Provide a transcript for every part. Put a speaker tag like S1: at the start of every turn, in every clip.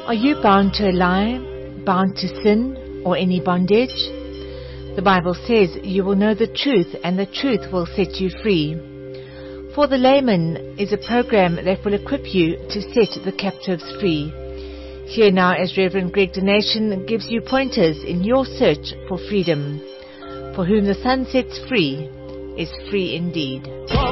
S1: Are you bound to a lie, bound to sin, or any bondage? The Bible says you will know the truth, and the truth will set you free. For the Layman is a program that will equip you to set the captives free. Here now as Reverend Greg Donation gives you pointers in your search for freedom. For whom the Son sets free is free indeed.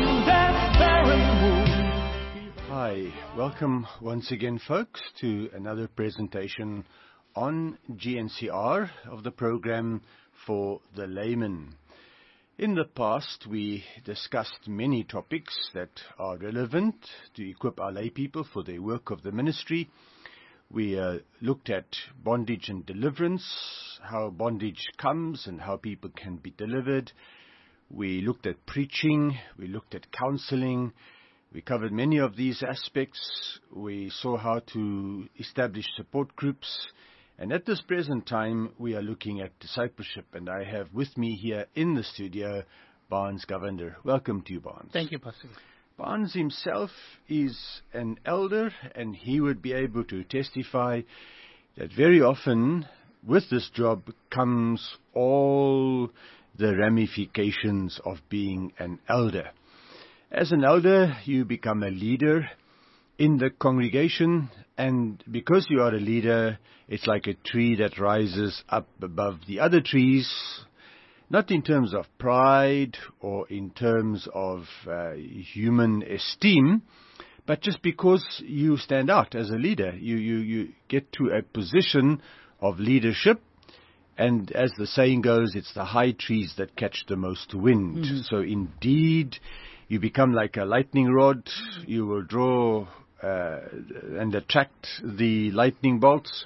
S2: Hi, welcome once again folks to another presentation on GNCR of the program For the Layman. In the past we discussed many topics that are relevant to equip our lay people for their work of the ministry. We looked at bondage and deliverance, how bondage comes and how people can be delivered. We looked at preaching, we looked at counseling. We covered many of these aspects. We saw how to establish support groups. And at this present time, we are looking at discipleship. And I have with me here in the studio, Barnes Govender. Welcome to you, Barnes.
S3: Thank you, Pastor.
S2: Barnes himself is an elder, and he would be able to testify that very often with this job comes all the ramifications of being an elder. As an elder, you become a leader in the congregation, and because you are a leader, it's like a tree that rises up above the other trees, not in terms of pride or in terms of human esteem, but just because you stand out as a leader. You get to a position of leadership, and as the saying goes, it's the high trees that catch the most wind. Mm-hmm. So indeed, you become like a lightning rod. You will draw and attract the lightning bolts.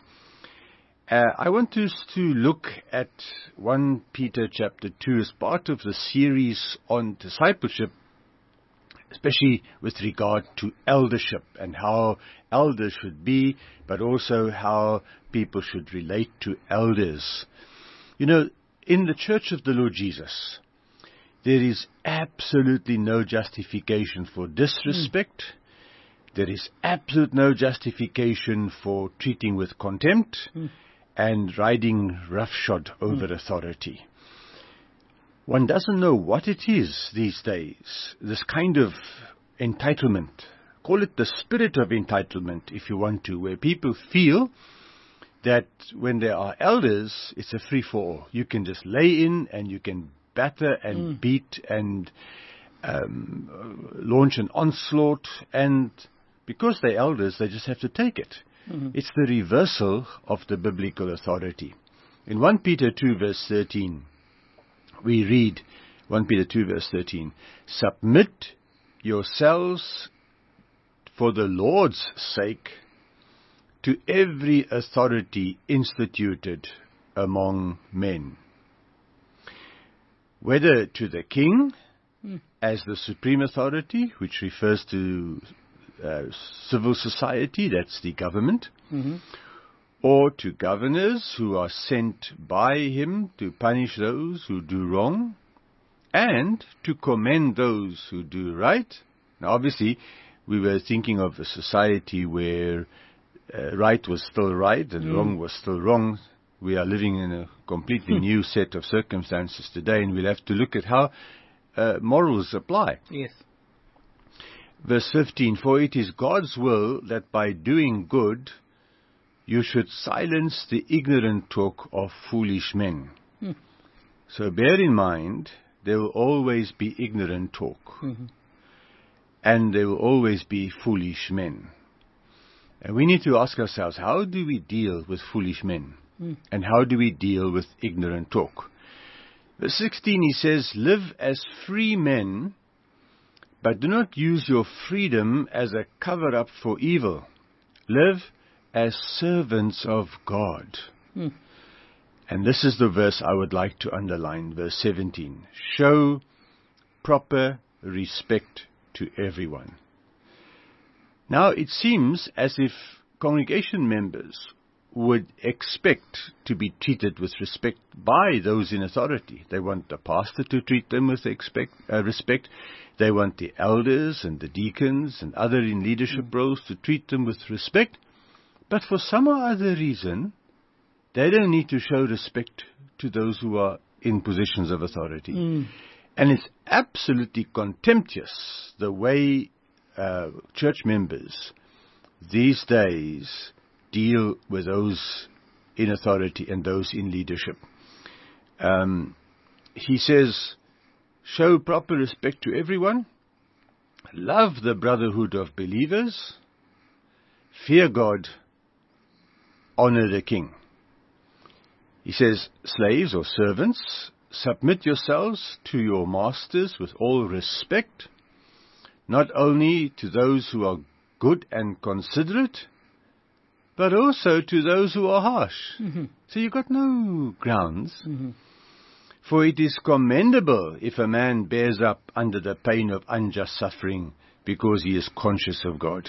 S2: I want us to look at 1 Peter chapter 2 as part of the series on discipleship, especially with regard to eldership and how elders should be, but also how people should relate to elders. You know, in the Church of the Lord Jesus, there is absolutely no justification for disrespect. There is absolute no justification for treating with contempt and riding roughshod over authority. One doesn't know what it is these days, this kind of entitlement. Call it the spirit of entitlement if you want to, where people feel that when there are elders, it's a free-for-all. You can just lay in and you can batter and beat and launch an onslaught, and because they're elders, they just have to take it. Mm-hmm. It's the reversal of the biblical authority. In 1 Peter 2 verse 13, we read 1 Peter 2 verse 13, "Submit yourselves for the Lord's sake to every authority instituted among men." Whether to the king as the supreme authority, which refers to civil society, that's the government, or to governors who are sent by him to punish those who do wrong and to commend those who do right. Now, obviously, we were thinking of a society where right was still right and wrong was still wrong. We are living in a completely new set of circumstances today, and we'll have to look at how morals apply.
S3: Yes.
S2: Verse 15, "For it is God's will that by doing good you should silence the ignorant talk of foolish men." So bear in mind, there will always be ignorant talk. And there will always be foolish men. And we need to ask ourselves, how do we deal with foolish men? And how do we deal with ignorant talk? Verse 16, he says, "Live as free men, but do not use your freedom as a cover-up for evil. Live as servants of God." And this is the verse I would like to underline, verse 17. "Show proper respect to everyone." Now, it seems as if congregation members would expect to be treated with respect by those in authority. They want the pastor to treat them with respect. They want the elders and the deacons and other in leadership roles to treat them with respect. But for some or other reason, they don't need to show respect to those who are in positions of authority. And it's absolutely contemptuous the way church members these days deal with those in authority and those in leadership. He says, show proper respect to everyone, love the brotherhood of believers, fear God, honor the king. He says, slaves or servants, submit yourselves to your masters with all respect, not only to those who are good and considerate, but also to those who are harsh. So you've got no grounds. For it is commendable if a man bears up under the pain of unjust suffering because he is conscious of God.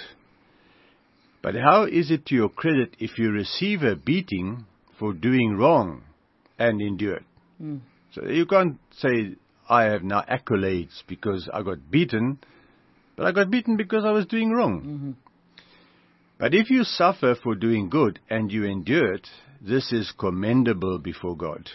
S2: But how is it to your credit if you receive a beating for doing wrong and endure it? So you can't say, I have now accolades because I got beaten, but I got beaten because I was doing wrong. But if you suffer for doing good and you endure it, this is commendable before God.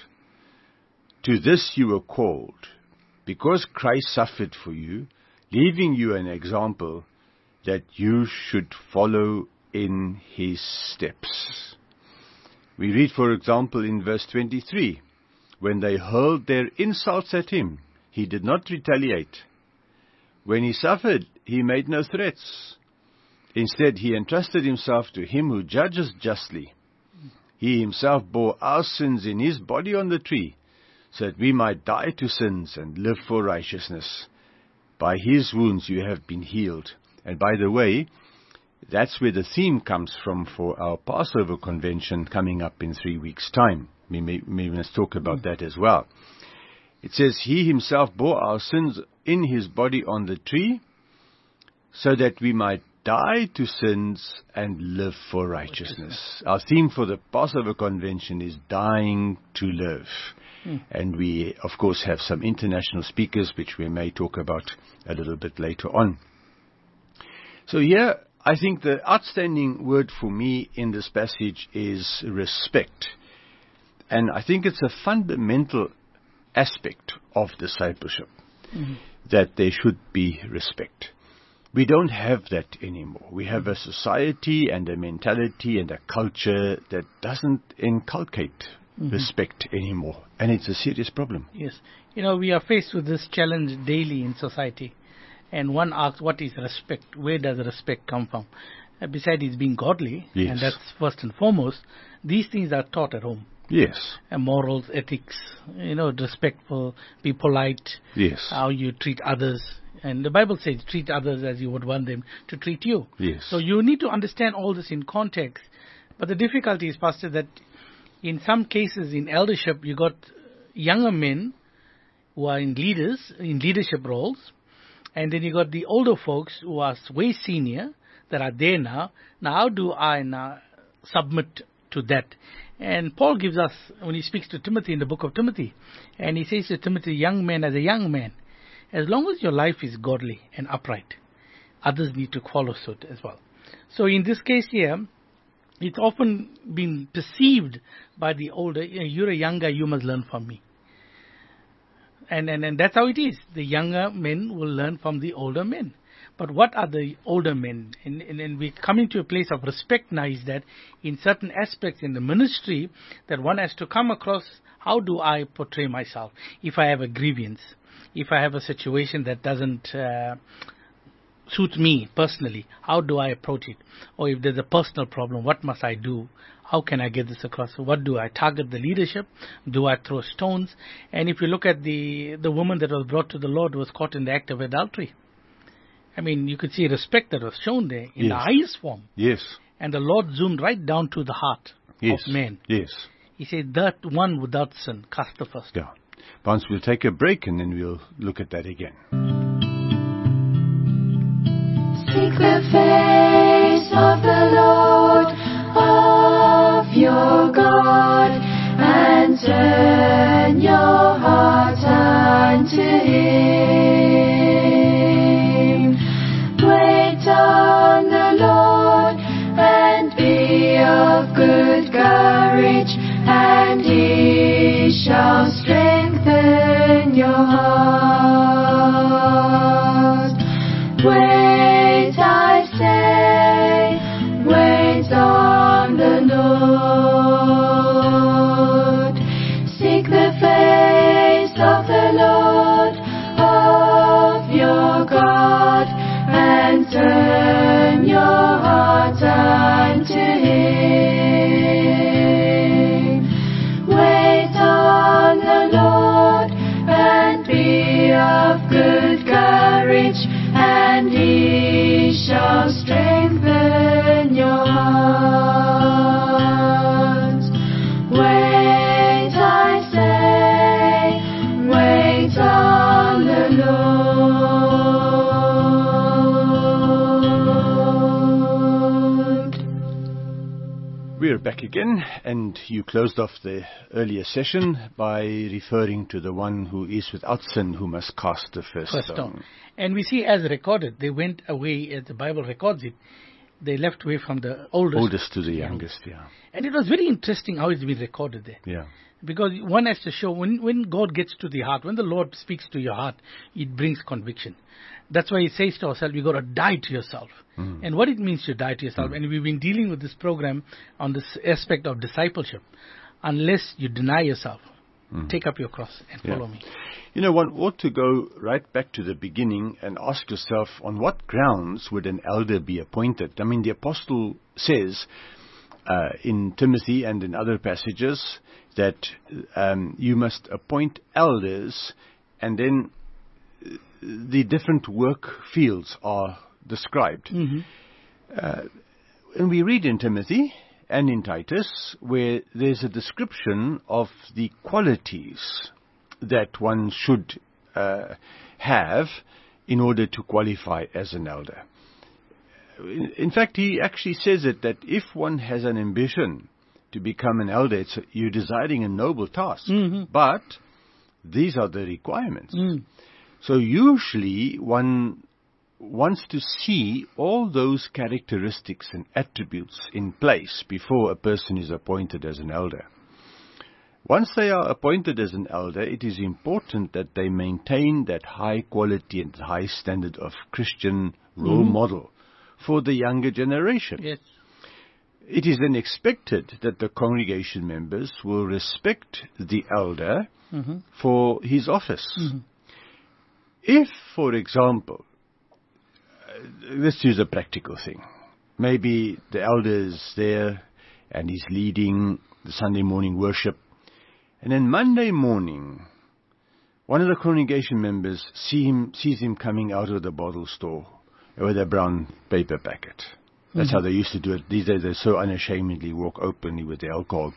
S2: To this you were called, because Christ suffered for you, leaving you an example that you should follow in his steps. We read, for example, in verse 23, when they hurled their insults at him, he did not retaliate. When he suffered, he made no threats. Instead, he entrusted himself to him who judges justly. He himself bore our sins in his body on the tree, so that we might die to sins and live for righteousness. By his wounds you have been healed. And by the way, that's where the theme comes from for our Passover convention coming up in 3 weeks' time. We must talk about that as well. It says, he himself bore our sins in his body on the tree, so that we might die to sins and live for righteousness. Our theme for the Passover convention is dying to live. And we, of course, have some international speakers, which we may talk about a little bit later on. So here, I think the outstanding word for me in this passage is respect. And I think it's a fundamental aspect of discipleship, that there should be respect. We don't have that anymore. We have a society and a mentality and a culture that doesn't inculcate respect anymore. And it's a serious problem.
S3: Yes. We are faced with this challenge daily in society. And one asks, what is respect? Where does respect come from? Besides it's being godly, and that's first and foremost, these things are taught at home.
S2: Yes.
S3: Morals, ethics, respectful, be polite.
S2: Yes.
S3: How you treat others. And the Bible says, treat others as you would want them to treat you.
S2: Yes.
S3: So you need to understand all this in context. But the difficulty is, Pastor, that in some cases in eldership, you got younger men who are in leadership roles. And then you got the older folks who are way senior that are there now. Now, how do I now submit to that? And Paul gives us, when he speaks to Timothy in the book of Timothy, and he says to Timothy, young man, as a young man, as long as your life is godly and upright, others need to follow suit as well. So in this case here, it's often been perceived by the older, you're a young guy, you must learn from me. And that's how it is. The younger men will learn from the older men. But what are the older men? And we're coming to a place of respect now, is that in certain aspects in the ministry, that one has to come across, how do I portray myself? If I have a grievance, if I have a situation that doesn't suit me personally, how do I approach it? Or if there's a personal problem, what must I do? How can I get this across? What do I target the leadership? Do I throw stones? And if you look at the woman that was brought to the Lord, was caught in the act of adultery. I mean, you could see respect that was shown there in the highest form.
S2: Yes.
S3: And the Lord zoomed right down to the heart of man.
S2: Yes.
S3: He said, that one without sin, cast the first.
S2: Yeah. Once we'll take a break and then we'll look at that again.
S4: Seek the face of the Lord, of your God, and turn your heart unto Him. Wait on the Lord and be shall strengthen your heart. Wait, I say, wait on the Lord. Seek the face of the Lord of your God, and turn your heart unto Him. Wait on the Lord and be of good courage, and He shall strengthen your heart. Wait, I say, wait on the Lord.
S2: We're back again, and you closed off the earlier session by referring to the one who is without sin who must cast the first stone.
S3: And we see as recorded, they went away, as the Bible records it, they left away from the oldest
S2: to the youngest, yeah.
S3: And it was very interesting how it's been recorded there.
S2: Yeah.
S3: Because one has to show, when God gets to the heart, when the Lord speaks to your heart, it brings conviction. That's why He says to ourselves, you've got to die to yourself. And what it means to die to yourself. And we've been dealing with this program on this aspect of discipleship. Unless you deny yourself, take up your cross and follow me.
S2: You know, one ought to go right back to the beginning and ask yourself, on what grounds would an elder be appointed? I mean, the apostle says in Timothy and in other passages that you must appoint elders, and then the different work fields are described. And we read in Timothy and in Titus where there's a description of the qualities that one should have in order to qualify as an elder. In fact, he actually says it, that if one has an ambition to become an elder, you're desiring a noble task. But these are the requirements. So usually one wants to see all those characteristics and attributes in place before a person is appointed as an elder. Once they are appointed as an elder, it is important that they maintain that high quality and high standard of Christian role model for the younger generation.
S3: Yes.
S2: It is then expected that the congregation members will respect the elder for his office. If, for example, let's use a practical thing. Maybe the elder is there and he's leading the Sunday morning worship, and then Monday morning, one of the congregation members sees him coming out of the bottle store with a brown paper packet. That's how they used to do it. These days they so unashamedly walk openly with the alcohol.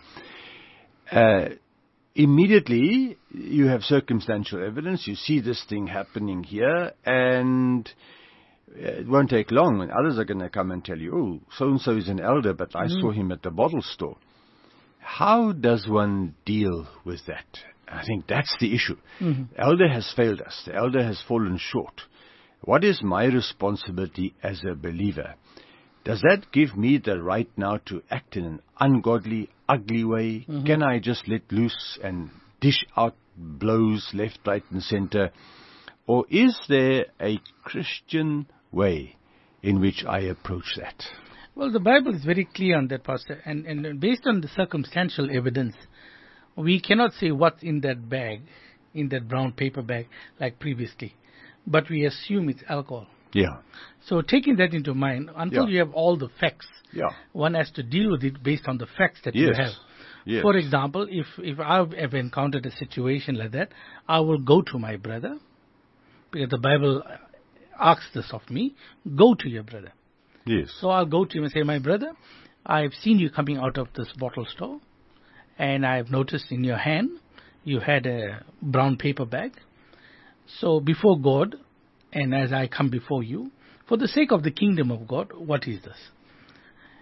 S2: Immediately, you have circumstantial evidence. You see this thing happening here, and it won't take long, and others are going to come and tell you, oh, so-and-so is an elder, but I saw him at the bottle store. How does one deal with that? I think that's the issue. The elder has failed us. The elder has fallen short. What is my responsibility as a believer? Does that give me the right now to act in an ungodly, ugly way? Can I just let loose and dish out blows left, right, and center? Or is there a Christian way in which I approach that?
S3: Well, the Bible is very clear on that, Pastor. And based on the circumstantial evidence, we cannot say what's in that bag, in that brown paper bag, like previously. But we assume it's alcohol.
S2: Yeah.
S3: So taking that into mind, until you have all the facts, one has to deal with it based on the facts that you have.
S2: Yes.
S3: For example, if I've ever encountered a situation like that, I will go to my brother, because the Bible asks this of me, go to your brother.
S2: Yes.
S3: So I'll go to him and say, my brother, I've seen you coming out of this bottle store, and I've noticed in your hand you had a brown paper bag. So before God, and as I come before you, for the sake of the kingdom of God, what is this?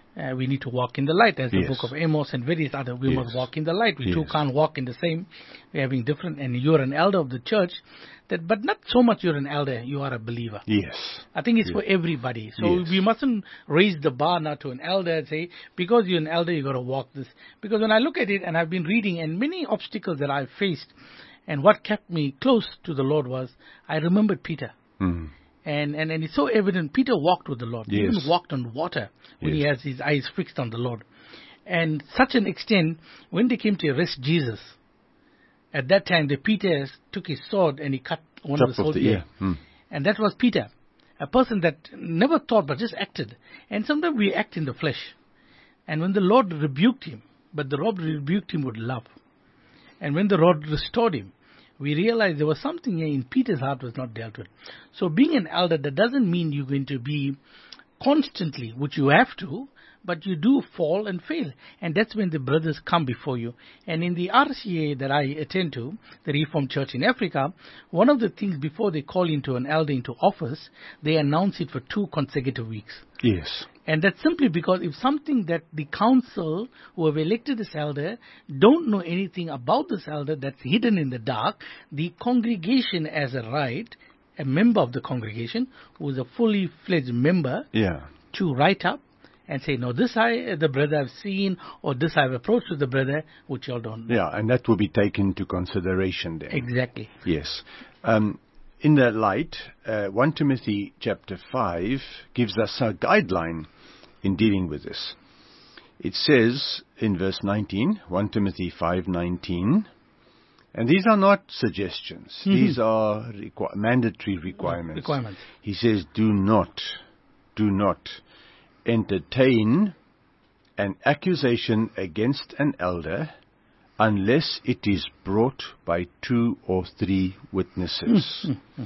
S3: We need to walk in the light, as the
S2: Yes.
S3: book of Amos and various other. We
S2: Yes.
S3: must walk in the light. We two
S2: Yes.
S3: can't walk in the same. We're having different. And you're an elder of the church, but not so much you're an elder. You are a believer.
S2: Yes.
S3: I think it's for everybody. So
S2: Yes.
S3: we mustn't raise the bar now to an elder and say, because you're an elder, you got to walk this. Because when I look at it, and I've been reading, and many obstacles that I've faced, and what kept me close to the Lord was, I remembered Peter.
S2: Mm.
S3: And it's so evident, Peter walked with the Lord. He
S2: Yes.
S3: even walked on water when he
S2: Yes.
S3: has his eyes fixed on the Lord. And such an extent, when they came to arrest Jesus, at that time, the Peter took his sword and he cut one of the
S2: Top of
S3: soldiers'
S2: the
S3: ear.
S2: ear. Mm.
S3: And that was Peter, a person that never thought but just acted. And sometimes we act in the flesh. And when the Lord rebuked him, but the Lord rebuked him with love. And when the Lord restored him, we realized there was something here in Peter's heart was not dealt with. So being an elder, that doesn't mean you're going to be constantly, which you have to, but you do fall and fail. And that's when the brothers come before you. And in the RCA that I attend to, the Reformed Church in Africa, one of the things before they call into an elder into office, they announce it for 2 consecutive weeks.
S2: Yes.
S3: And that's simply because if something that the council who have elected this elder don't know anything about this elder that's hidden in the dark, the congregation as a right, a member of the congregation who is a fully fledged member,
S2: Yeah.
S3: to write up and say, no, this the brother I've seen, or this I've approached with the brother, which y'all don't know.
S2: Yeah, and that will be taken into consideration then.
S3: Exactly.
S2: Yes. In that light, 1 Timothy chapter 5 gives us a guideline in dealing with this. It says in verse 19, 1 Timothy 5:19, and these are not suggestions.
S3: Mm-hmm.
S2: These are mandatory requirements. He says, do not entertain an accusation against an elder unless it is brought by 2 or 3 witnesses.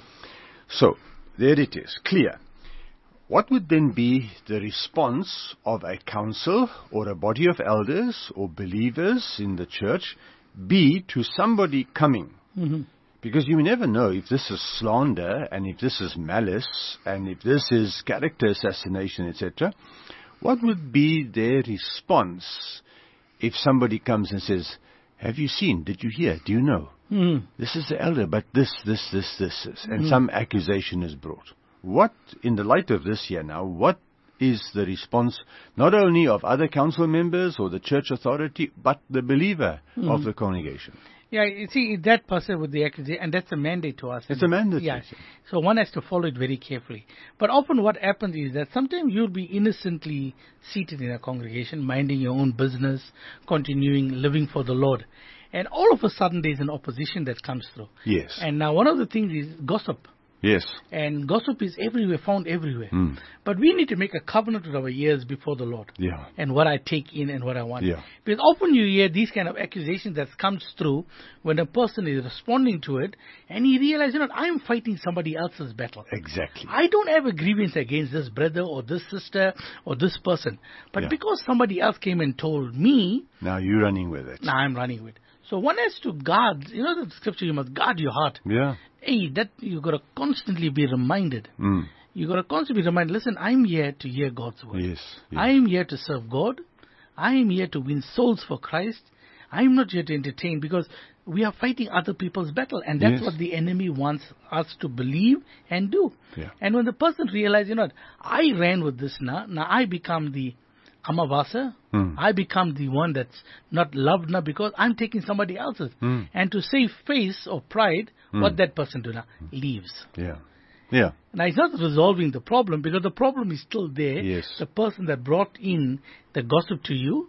S2: So, there it is, clear. What would then be the response of a council or a body of elders or believers in the church be to somebody coming?
S3: Mm-hmm.
S2: Because you never know if this is slander and if this is malice and if this is character assassination, etc. What would be their response if somebody comes and says, have you seen, did you hear, do you know?
S3: Mm-hmm.
S2: This is the elder, but this is, and some accusation is brought. What, in the light of this here now, what is the response not only of other council members or the church authority, but the believer of the congregation?
S3: Yeah, you see, that person with the accusation, and that's a mandate to us.
S2: It's a mandate.
S3: Yeah, so one has to follow it very carefully. But often what happens is that sometimes you'll be innocently seated in a congregation, minding your own business, continuing living for the Lord. And all of a sudden there's an opposition that comes through.
S2: Yes.
S3: And now one of the things is gossip.
S2: Yes.
S3: And gossip is everywhere, found everywhere.
S2: Mm.
S3: But we need to make a covenant with our ears before the Lord.
S2: Yeah.
S3: And what I take in and what I want.
S2: Yeah.
S3: Because often you hear these kind of accusations that comes through when a person is responding to it and he realizes, I'm fighting somebody else's battle.
S2: Exactly.
S3: I don't have a grievance against this brother or this sister or this person. But because somebody else came and told me,
S2: now you're running with it.
S3: now I'm running with it. So one has to guard, the scripture, you must guard your heart.
S2: Yeah.
S3: Hey, that you got to constantly be reminded.
S2: Mm.
S3: You got to constantly be reminded, listen, I'm here to hear God's word.
S2: Yes.
S3: I am here to serve God. I am here to win souls for Christ. I am not here to entertain, because we are fighting other people's battle, and that's what the enemy wants us to believe and do.
S2: Yeah.
S3: And when the person realizes, I ran with this now I become the Amavasa. I become the one that's not loved now because I'm taking somebody else's. And to save face or pride, what that person do now? Leaves.
S2: Yeah. Yeah.
S3: Now, it's not resolving the problem, because the problem is still there.
S2: Yes.
S3: The person that brought in the gossip to you,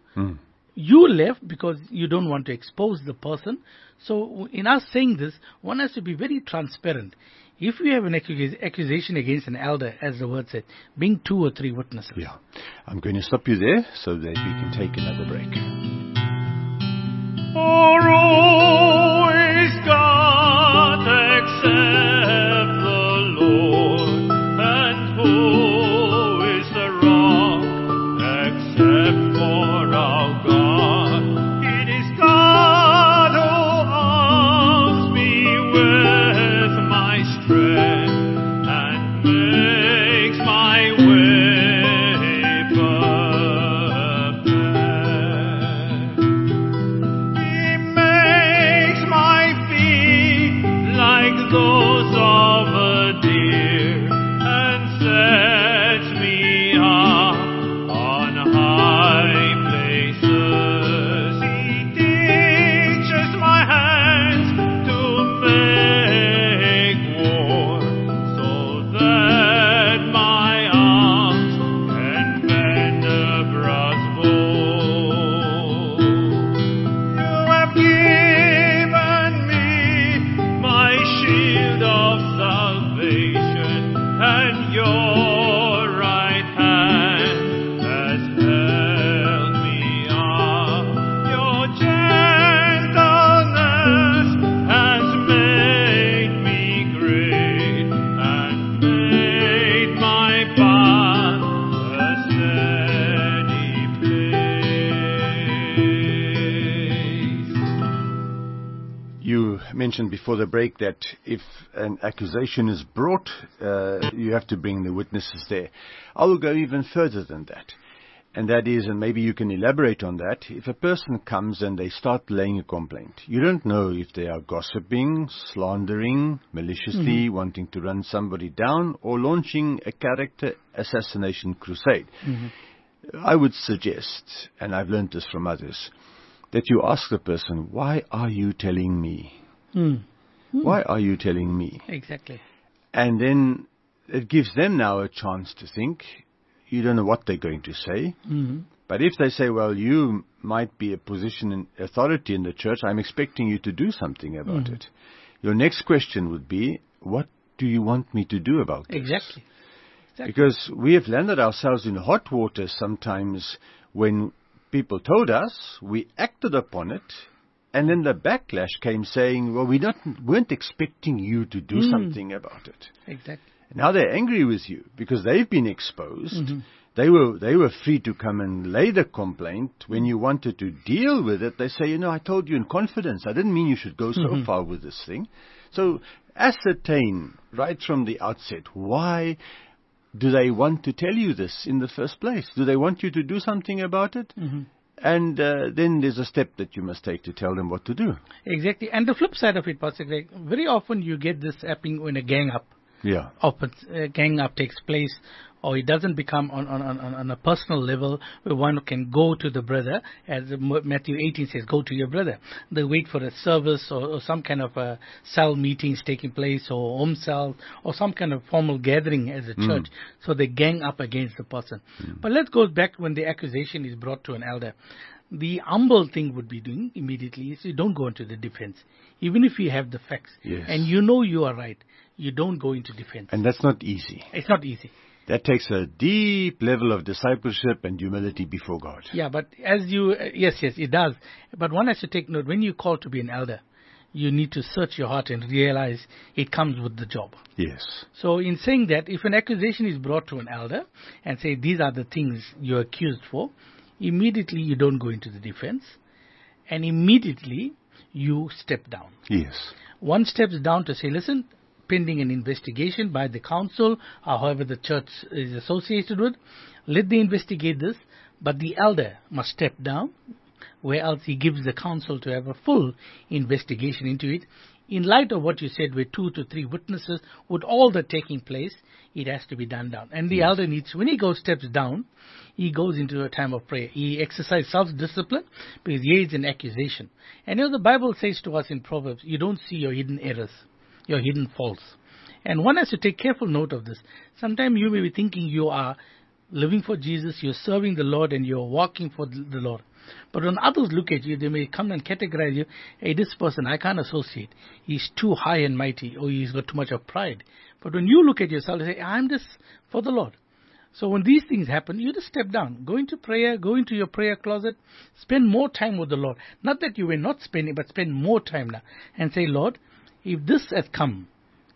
S3: you left because you don't want to expose the person. So in us saying this, one has to be very transparent. If we have an accusation against an elder, as the word said, bring 2 or 3 witnesses.
S2: Yeah. I'm going to stop you there so that we can take another break.
S5: For always God except the Lord, and who is the rock except for our God? It is God who arms me with my strength and makes my way firm.
S2: mentioned before the break that if an accusation is brought, you have to bring the witnesses there. I will go even further than that. And that is, and maybe you can elaborate on that, if a person comes and they start laying a complaint, you don't know if they are gossiping, slandering, maliciously wanting to run somebody down, or launching a character assassination crusade. I would suggest, and I've learned this from others, that you ask the person, why are you telling me? Why are you telling me?
S3: Exactly.
S2: And then it gives them now a chance to think. You don't know what they're going to say. But if they say, well, you might be a position in authority in the church, I'm expecting you to do something about it. Your next question would be, what do you want me to do about this?
S3: Exactly.
S2: Because we have landed ourselves in hot water sometimes when people told us, we acted upon it, and then the backlash came saying, well, we weren't expecting you to do something about it.
S3: Exactly.
S2: Now they're angry with you because they've been exposed. They were free to come and lay the complaint. When you wanted to deal with it, they say, I told you in confidence. I didn't mean you should go so far with this thing. So ascertain right from the outset, why do they want to tell you this in the first place? Do they want you to do something about it? And then there's a step that you must take to tell them what to do.
S3: Exactly. And the flip side of it, Pastor Greg, very often you get this happening when a gang up.
S2: Yeah.
S3: Gang up takes place, or it doesn't become on a personal level where one can go to the brother, as Matthew 18 says, go to your brother. They wait for a service or some kind of a cell meetings taking place, or home cell, or some kind of formal gathering as a church. So they gang up against the person. But let's go back when the accusation is brought to an elder. The humble thing would be doing immediately is you don't go into the defense. Even if you have the facts and you know you are right, you don't go into defense.
S2: And that's not easy.
S3: It's not easy.
S2: That takes a deep level of discipleship and humility before God.
S3: Yeah, but as you, yes, it does. But one has to take note, when you call to be an elder, you need to search your heart and realize it comes with the job.
S2: Yes.
S3: So in saying that, if an accusation is brought to an elder and say these are the things you're accused for, immediately you don't go into the defense, and immediately you step down.
S2: Yes.
S3: One steps down to say, listen, pending an investigation by the council, or however the church is associated with, let them investigate this, but the elder must step down, where else he gives the council to have a full investigation into it. In light of what you said, with 2 to 3 witnesses, with all that taking place, it has to be done down. And the elder needs, when he steps down, he goes into a time of prayer. He exercises self-discipline because here is an accusation. And the Bible says to us in Proverbs, you don't see your hidden errors, your hidden faults. And one has to take careful note of this. Sometimes you may be thinking you are living for Jesus, you're serving the Lord, and you're walking for the Lord. But when others look at you, they may come and categorize you, hey, this person I can't associate. He's too high and mighty, or he's got too much of pride. But when you look at yourself and say, I'm just for the Lord. So when these things happen, you just step down. Go into prayer, go into your prayer closet, spend more time with the Lord. Not that you were not spending, but spend more time now. And say, Lord, if this has come,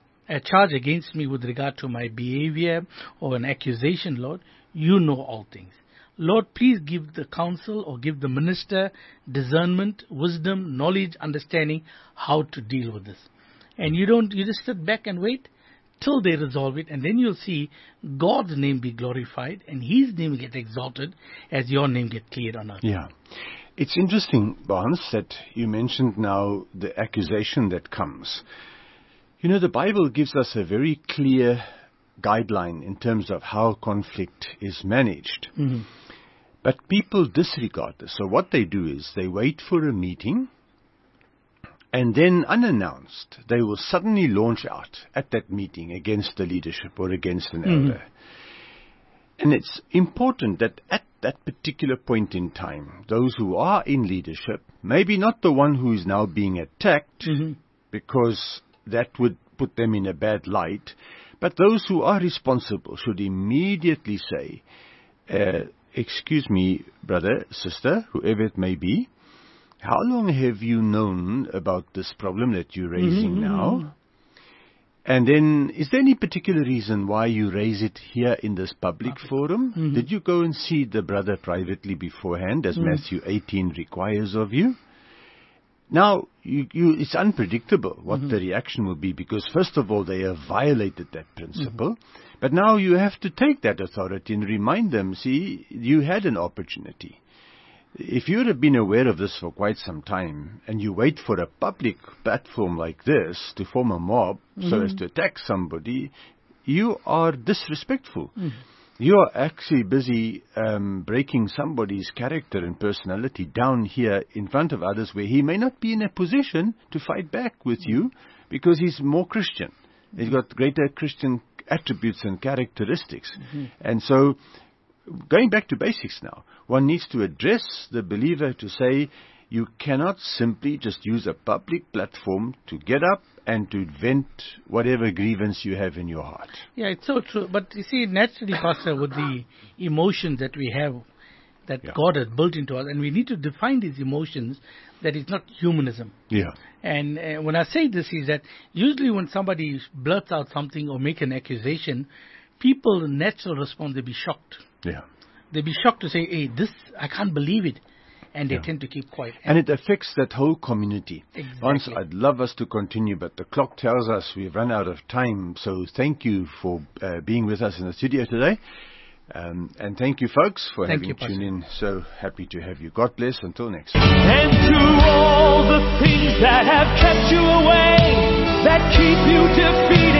S3: a charge against me with regard to my behavior or an accusation, Lord, you know all things. Lord, please give the counsel or give the minister discernment, wisdom, knowledge, understanding how to deal with this. And you just sit back and wait till they resolve it, and then you'll see God's name be glorified and His name get exalted as your name get cleared on earth.
S2: Yeah. It's interesting, Barnes, that you mentioned now the accusation that comes. The Bible gives us a very clear guideline in terms of how conflict is managed. But people disregard this. So what they do is they wait for a meeting, and then unannounced, they will suddenly launch out at that meeting against the leadership or against an elder. And it's important that at that particular point in time, those who are in leadership, maybe not the one who is now being attacked, because that would put them in a bad light, but those who are responsible should immediately say, excuse me, brother, sister, whoever it may be, how long have you known about this problem that you're raising now? And then, is there any particular reason why you raise it here in this public forum? Did you go and see the brother privately beforehand, as Matthew 18 requires of you? Now, it's unpredictable what the reaction will be, because first of all, they have violated that principle. But now you have to take that authority and remind them, see, you had an opportunity. If you would have been aware of this for quite some time, and you wait for a public platform like this to form a mob so as to attack somebody, you are disrespectful. You are actually busy breaking somebody's character and personality down here in front of others, where he may not be in a position to fight back with you because he's more Christian. He's got greater Christian attributes and characteristics. And so, going back to basics now, one needs to address the believer to say, you cannot simply just use a public platform to get up and to vent whatever grievance you have in your heart.
S3: Yeah, it's so true. But you see, naturally, Pastor, with the emotions that we have, that God has built into us, and we need to define these emotions, that it's not humanism.
S2: Yeah.
S3: And when I say this is that usually when somebody blurts out something or make an accusation, people, the natural response, they'll be shocked.
S2: Yeah.
S3: They'll be shocked to say, hey, this, I can't believe it. And they tend to keep quiet.
S2: And it affects that whole community.
S3: Exactly.
S2: Once, I'd love us to continue, but the clock tells us we've run out of time. So thank you for being with us in the studio today. And thank you, folks, for having tuned in. So happy to have you. God bless. Until next time.
S5: And to all the things that have kept you away, that keep you defeated.